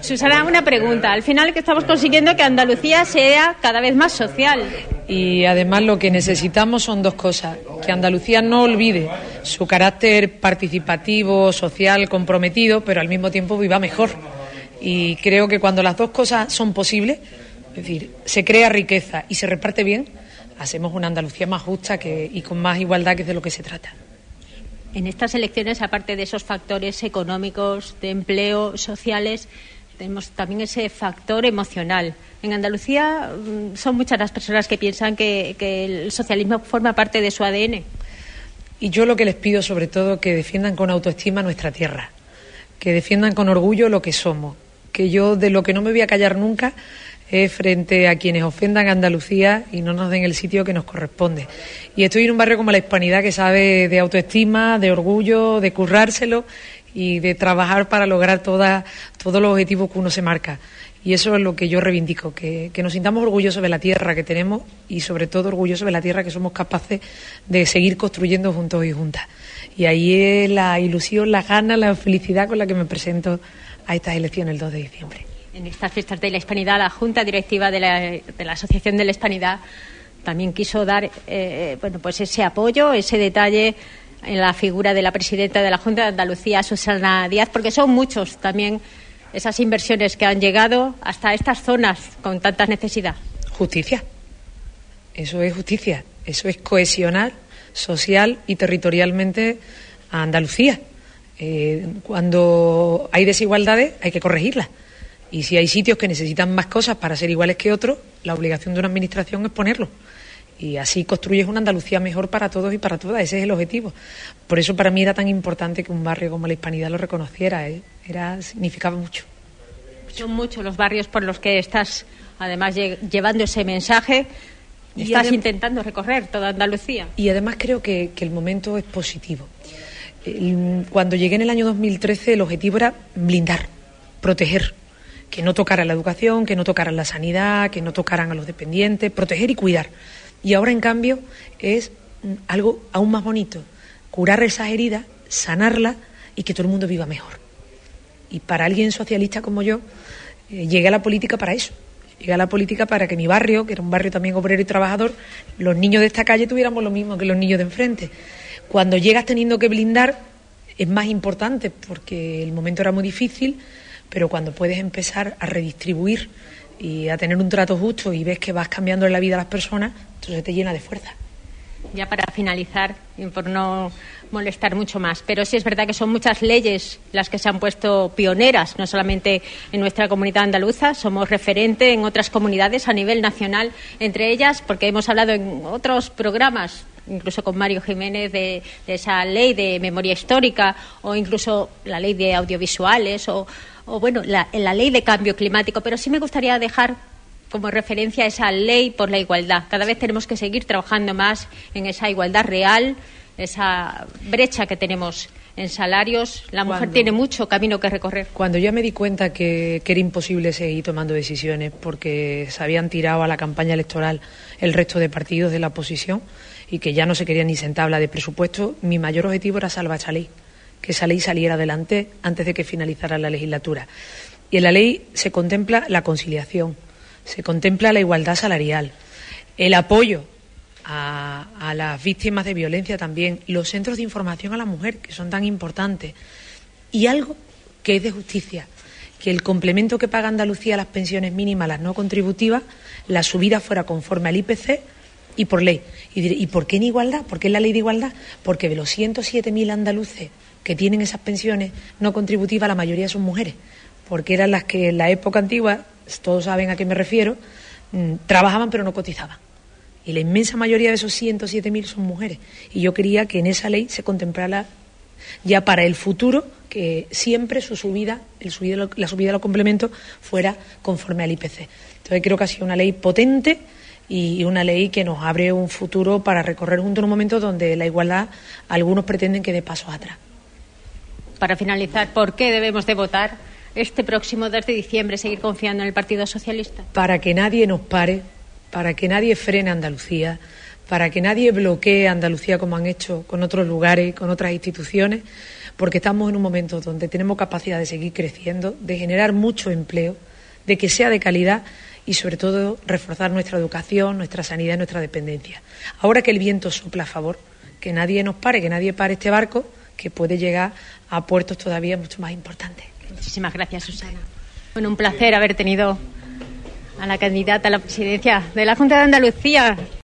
Susana, una pregunta. Al final que estamos consiguiendo que Andalucía sea cada vez más social. Y además lo que necesitamos son dos cosas. Que Andalucía no olvide su carácter participativo, social, comprometido, pero al mismo tiempo viva mejor. Y creo que cuando las dos cosas son posibles, es decir, se crea riqueza y se reparte bien, hacemos una Andalucía más justa y con más igualdad, que es de lo que se trata. En estas elecciones, aparte de esos factores económicos, de empleo, sociales, tenemos también ese factor emocional. En Andalucía son muchas las personas que piensan que el socialismo forma parte de su ADN. Y yo lo que les pido sobre todo que defiendan con autoestima nuestra tierra, que defiendan con orgullo lo que somos, que yo de lo que no me voy a callar nunca es frente a quienes ofendan a Andalucía y no nos den el sitio que nos corresponde. Y estoy en un barrio como La Hispanidad que sabe de autoestima, de orgullo, de currárselo y de trabajar para lograr todos los objetivos que uno se marca. Y eso es lo que yo reivindico, que nos sintamos orgullosos de la tierra que tenemos y sobre todo orgullosos de la tierra que somos capaces de seguir construyendo juntos y juntas. Y ahí es la ilusión, la gana, la felicidad con la que me presento a estas elecciones el 2 de diciembre. En estas fiestas de la Hispanidad, la Junta Directiva de la Asociación de la Hispanidad también quiso dar pues ese apoyo, ese detalle en la figura de la presidenta de la Junta de Andalucía, Susana Díaz, porque son muchos también esas inversiones que han llegado hasta estas zonas con tanta necesidad. Justicia. Eso es justicia. Eso es cohesionar social y territorialmente a Andalucía. Cuando hay desigualdades hay que corregirlas. Y si hay sitios que necesitan más cosas para ser iguales que otros, la obligación de una administración es ponerlo. Y así construyes una Andalucía mejor para todos y para todas. Ese es el objetivo. Por eso para mí era tan importante que un barrio como La Hispanidad lo reconociera. Significaba mucho. Son muchos los barrios por los que estás, además, llevando ese mensaje. Estás intentando recorrer toda Andalucía. Y además creo que el momento es positivo. Cuando llegué en el año 2013, el objetivo era blindar, proteger. Que no tocaran la educación, que no tocaran la sanidad, que no tocaran a los dependientes, proteger y cuidar. Y ahora, en cambio, es algo aún más bonito, curar esas heridas, sanarlas y que todo el mundo viva mejor. Y para alguien socialista como yo, llegué a la política para eso. Llegué a la política para que mi barrio, que era un barrio también obrero y trabajador, los niños de esta calle tuviéramos lo mismo que los niños de enfrente. Cuando llegas teniendo que blindar, es más importante, porque el momento era muy difícil, pero cuando puedes empezar a redistribuir y a tener un trato justo y ves que vas cambiando la vida a las personas, entonces te llena de fuerza. Ya para finalizar, y por no molestar mucho más, pero sí es verdad que son muchas leyes las que se han puesto pioneras, no solamente en nuestra comunidad andaluza, somos referente en otras comunidades a nivel nacional, entre ellas, porque hemos hablado en otros programas, incluso con Mario Jiménez, de esa ley de memoria histórica, o incluso la ley de audiovisuales, o bueno, la ley de cambio climático, pero sí me gustaría dejar como referencia esa ley por la igualdad. Cada vez tenemos que seguir trabajando más en esa igualdad real, esa brecha que tenemos en salarios. La mujer tiene mucho camino que recorrer. Cuando ya me di cuenta que era imposible seguir tomando decisiones porque se habían tirado a la campaña electoral el resto de partidos de la oposición y que ya no se quería ni sentar a hablar de presupuesto, mi mayor objetivo era salvar esa ley, que esa ley saliera adelante antes de que finalizara la legislatura. Y en la ley se contempla la conciliación, se contempla la igualdad salarial, el apoyo a las víctimas de violencia también, los centros de información a la mujer, que son tan importantes, y algo que es de justicia, que el complemento que paga Andalucía a las pensiones mínimas, las no contributivas, la subida fuera conforme al IPC y por ley. Y diré, ¿y por qué en igualdad? ¿Por qué en la ley de igualdad? Porque de los 107.000 andaluces que tienen esas pensiones no contributivas, la mayoría son mujeres, porque eran las que en la época antigua, todos saben a qué me refiero, trabajaban pero no cotizaban. Y la inmensa mayoría de esos 107.000 son mujeres. Y yo quería que en esa ley se contemplara ya para el futuro que siempre la subida de los complementos fuera conforme al IPC. Entonces creo que ha sido una ley potente y una ley que nos abre un futuro para recorrer juntos en un momento donde la igualdad algunos pretenden que dé pasos atrás. Para finalizar, ¿por qué debemos de votar este próximo 2 de diciembre, seguir confiando en el Partido Socialista? Para que nadie nos pare, para que nadie frene a Andalucía, para que nadie bloquee Andalucía como han hecho con otros lugares, con otras instituciones, porque estamos en un momento donde tenemos capacidad de seguir creciendo, de generar mucho empleo, de que sea de calidad y, sobre todo, reforzar nuestra educación, nuestra sanidad y nuestra dependencia. Ahora que el viento sopla a favor, que nadie nos pare, que nadie pare este barco, que puede llegar a puertos todavía mucho más importantes. Muchísimas gracias, Susana. Bueno, un placer haber tenido a la candidata a la presidencia de la Junta de Andalucía.